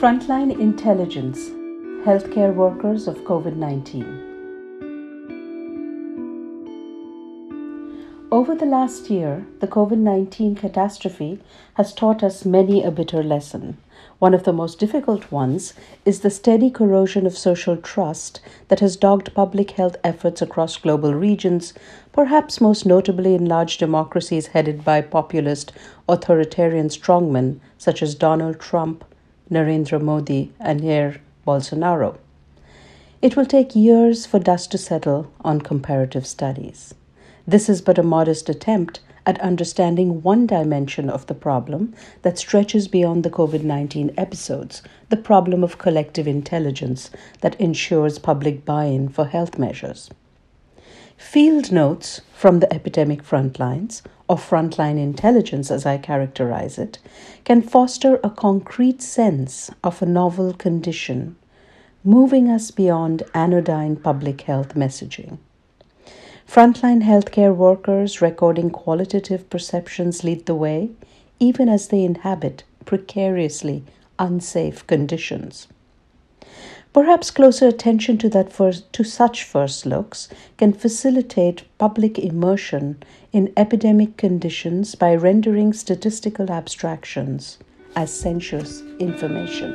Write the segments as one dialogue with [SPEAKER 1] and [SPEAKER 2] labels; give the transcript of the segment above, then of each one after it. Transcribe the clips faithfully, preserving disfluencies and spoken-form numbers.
[SPEAKER 1] Frontline Intelligence, Healthcare Workers of COVID nineteen. Over the last year, the COVID nineteen catastrophe has taught us many a bitter lesson. One of the most difficult ones is the steady corrosion of social trust that has dogged public health efforts across global regions, perhaps most notably in large democracies headed by populist authoritarian strongmen such as Donald Trump, Narendra Modi, and Jair Bolsonaro. It will take years for dust to settle on comparative studies. This is but a modest attempt at understanding one dimension of the problem that stretches beyond the COVID nineteen episodes, the problem of collective intelligence that ensures public buy-in for health measures. Field notes from the epidemic frontlines, or frontline intelligence as I characterize it, can foster a concrete sense of a novel condition, moving us beyond anodyne public health messaging. Frontline healthcare workers recording qualitative perceptions lead the way, even as they inhabit precariously unsafe conditions. Perhaps closer attention to that first, to such first looks can facilitate public immersion in epidemic conditions by rendering statistical abstractions as sensuous information.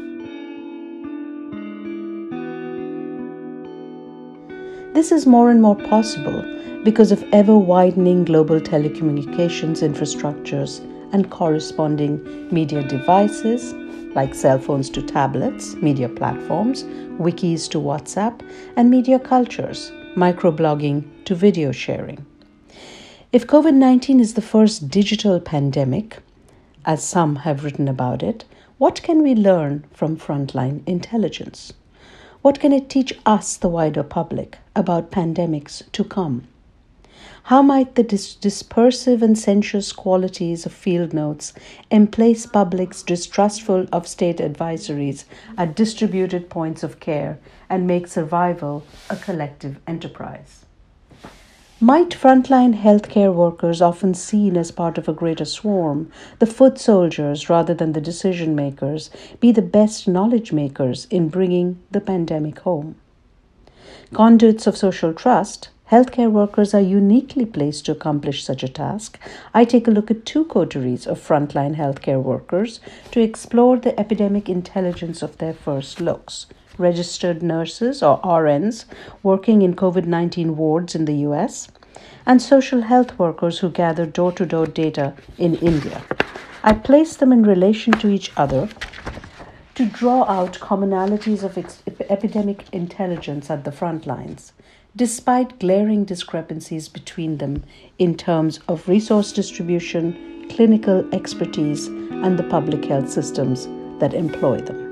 [SPEAKER 1] This is more and more possible because of ever-widening global telecommunications infrastructures and corresponding media devices like cell phones to tablets, media platforms, wikis to WhatsApp, and media cultures, microblogging to video sharing. If COVID nineteen is the first digital pandemic, as some have written about it, what can we learn from frontline intelligence? What can it teach us, the wider public, about pandemics to come? How might the dis- dispersive and sensuous qualities of field notes emplace publics distrustful of state advisories at distributed points of care and make survival a collective enterprise? Might frontline healthcare workers, often seen as part of a greater swarm, the foot soldiers rather than the decision makers, be the best knowledge makers in bringing the pandemic home? Conduits of social trust, healthcare workers are uniquely placed to accomplish such a task. I take a look at two coteries of frontline healthcare workers to explore the epidemic intelligence of their first looks. Registered nurses, or R Ns, working in COVID nineteen wards in the U S, and social health workers who gather door-to-door data in India. I place them in relation to each other to draw out commonalities of ex- epidemic intelligence at the front lines, despite glaring discrepancies between them in terms of resource distribution, clinical expertise, and the public health systems that employ them.